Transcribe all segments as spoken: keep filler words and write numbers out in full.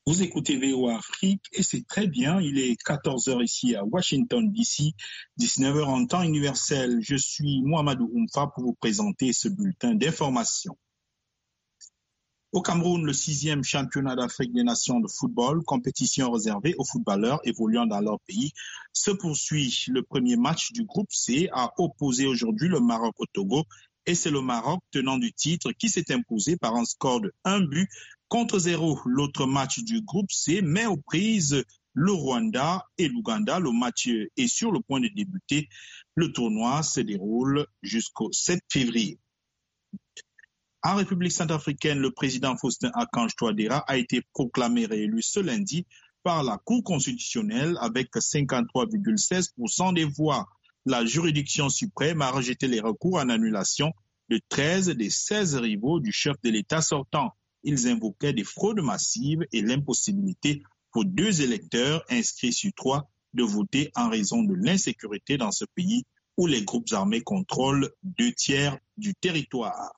Vous écoutez V O A Afrique et c'est très bien, il est quatorze heures ici à Washington D C, dix-neuf heures en temps universel. Je suis Mohamedou Oumfa pour vous présenter ce bulletin d'information. Au Cameroun, le sixième championnat d'Afrique des Nations de football, compétition réservée aux footballeurs évoluant dans leur pays, se poursuit. Le premier match du groupe C a opposé aujourd'hui le Maroc au Togo et c'est le Maroc, tenant du titre, qui s'est imposé par un score de un but contre zéro. L'autre match du groupe C met aux prises le Rwanda et l'Ouganda. Le match est sur le point de débuter. Le tournoi se déroule jusqu'au sept février. En République centrafricaine, le président Faustin Archange Touadéra a été proclamé réélu ce lundi par la Cour constitutionnelle avec cinquante-trois virgule seize pour cent des voix. La juridiction suprême a rejeté les recours en annulation de treize des seize rivaux du chef de l'État sortant. Ils invoquaient des fraudes massives et l'impossibilité pour deux électeurs inscrits sur trois de voter en raison de l'insécurité dans ce pays où les groupes armés contrôlent deux tiers du territoire.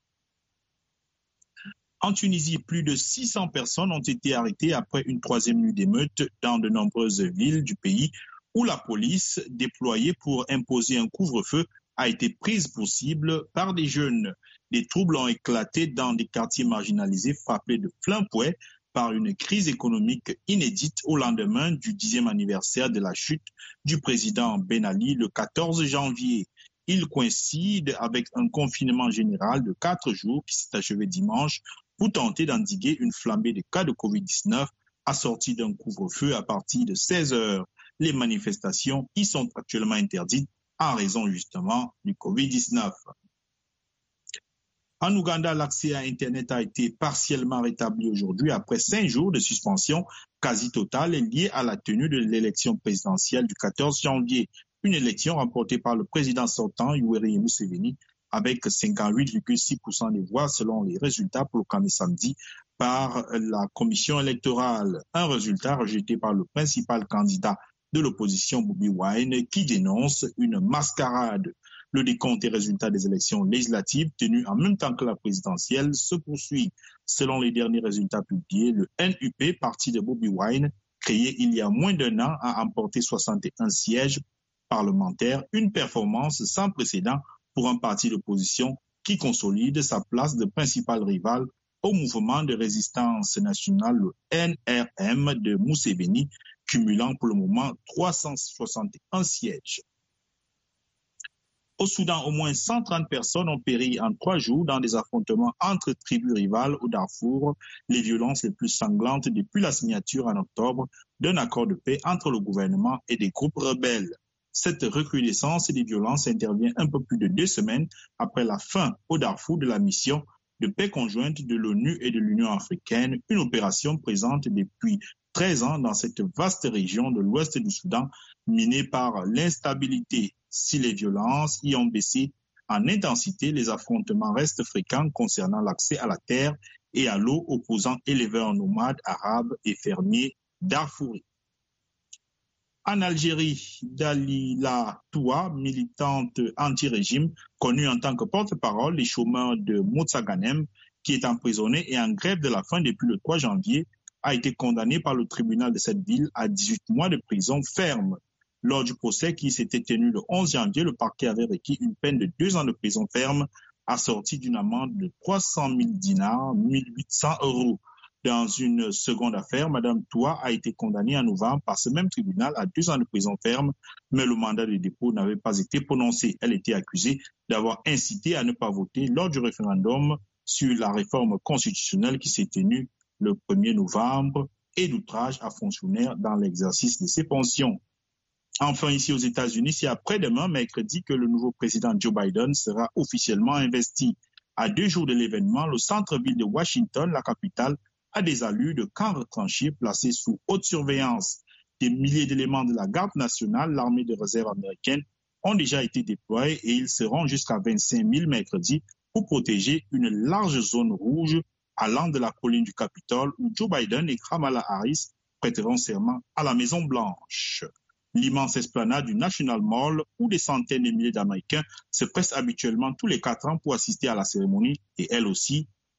En Tunisie, plus de six cents personnes ont été arrêtées après une troisième nuit d'émeute dans de nombreuses villes du pays où la police, déployée pour imposer un couvre-feu, a été prise pour cible par des jeunes. Des troubles ont éclaté dans des quartiers marginalisés frappés de plein fouet par une crise économique inédite au lendemain du dixième anniversaire de la chute du président Ben Ali le quatorze janvier. Il coïncide avec un confinement général de quatre jours qui s'est achevé dimanche pour tenter d'endiguer une flambée de cas de covid dix-neuf assortie d'un couvre-feu à partir de seize heures. Les manifestations y sont actuellement interdites en raison justement du covid dix-neuf. En Ouganda, l'accès à Internet a été partiellement rétabli aujourd'hui après cinq jours de suspension quasi totale liée à la tenue de l'élection présidentielle du quatorze janvier. Une élection remportée par le président sortant, Yoweri Museveni, avec cinquante-huit virgule six pour cent des voix selon les résultats proclamés samedi par la commission électorale. Un résultat rejeté par le principal candidat de l'opposition, Bobi Wine, qui dénonce une mascarade. Le décompte des résultats des élections législatives tenues en même temps que la présidentielle se poursuit. Selon les derniers résultats publiés, le N U P, parti de Bobi Wine, créé il y a moins d'un an, a emporté soixante et un sièges parlementaires, une performance sans précédent pour un parti d'opposition qui consolide sa place de principal rival au mouvement de résistance nationale, le N R M de Museveni, cumulant pour le moment trois cent soixante et un sièges. Au Soudan, au moins cent trente personnes ont péri en trois jours dans des affrontements entre tribus rivales au Darfour, les violences les plus sanglantes depuis la signature en octobre d'un accord de paix entre le gouvernement et des groupes rebelles. Cette recrudescence des violences intervient un peu plus de deux semaines après la fin au Darfour de la mission de paix conjointe de l'ONU et de l'Union africaine, une opération présente depuis treize ans dans cette vaste région de l'ouest du Soudan, minée par l'instabilité. Si les violences y ont baissé en intensité, les affrontements restent fréquents concernant l'accès à la terre et à l'eau opposant éleveurs nomades arabes et fermiers darfouris. En Algérie, Dalila Toua, militante anti-régime, connue en tant que porte-parole des chômeurs de Moussaganem, qui est emprisonnée et en grève de la faim depuis le trois janvier, a été condamnée par le tribunal de cette ville à dix-huit mois de prison ferme. Lors du procès qui s'était tenu le onze janvier, le parquet avait requis une peine de deux ans de prison ferme assortie d'une amende de trois cent mille dinars, mille huit cents euros. Dans une seconde affaire, Madame Toua a été condamnée en novembre par ce même tribunal à deux ans de prison ferme, mais le mandat de dépôt n'avait pas été prononcé. Elle était accusée d'avoir incité à ne pas voter lors du référendum sur la réforme constitutionnelle qui s'est tenue le premier novembre et d'outrage à fonctionnaires dans l'exercice de ses fonctions. Enfin, ici aux États-Unis, c'est après-demain, mercredi, que le nouveau président Joe Biden sera officiellement investi. À deux jours de l'événement, le centre-ville de Washington, la capitale, a des allures de camps retranchés placés sous haute surveillance. Des milliers d'éléments de la garde nationale, l'armée de réserve américaine, ont déjà été déployés et ils seront jusqu'à vingt-cinq mille mercredi pour protéger une large zone rouge allant de la colline du Capitole où Joe Biden et Kamala Harris prêteront serment à la Maison-Blanche. L'immense esplanade du National Mall où des centaines de milliers d'Américains se pressent habituellement tous les quatre ans pour assister à la cérémonie et elle aussi